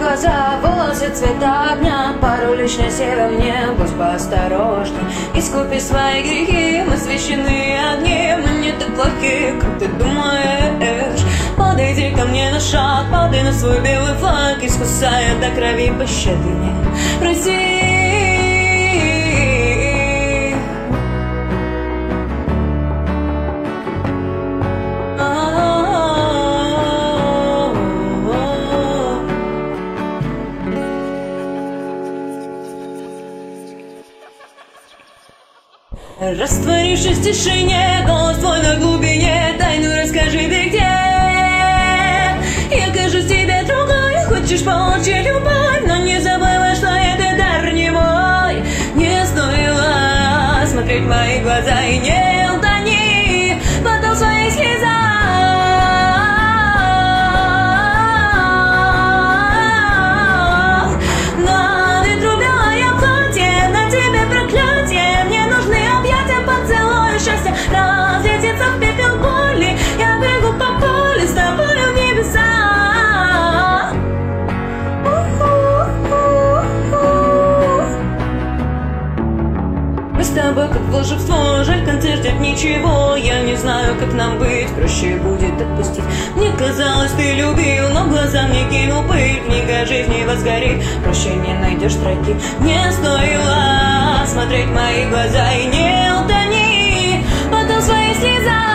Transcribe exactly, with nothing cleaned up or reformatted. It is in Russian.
глаза, волосы цвета огня. Пару лишности во мне, будь поосторожней. Искупи свои грехи, мы священные огни. Мы не так плохи, как ты думаешь. Подойди ко мне на шаг, падай на свой белый флаг, искусая до крови, пощады мне, прости. Растворившись в тишине, голос твой на глубине, тайну расскажи, ты где? Я кажусь тебе другой, хочешь получить любовь, но не забывай, что это дар не мой. Не стоило смотреть в мои глаза и не утони потом свои слеза. На ветру белое платье, на тебе проклятие, мне нужны объятия, поцелуй счастья, разлетится в пепел боли. Я бегу по полю с тобою в небеса. Мы с тобой как волшебство, жаль, концерт нет ничего. Я не знаю, как нам быть, проще будет отпустить. Мне казалось, ты любил, но глаза мне кинул пыль. Книга жизни возгорит, проще не найдешь строки. Не стоило смотреть в мои глаза и не утони потом свои слеза.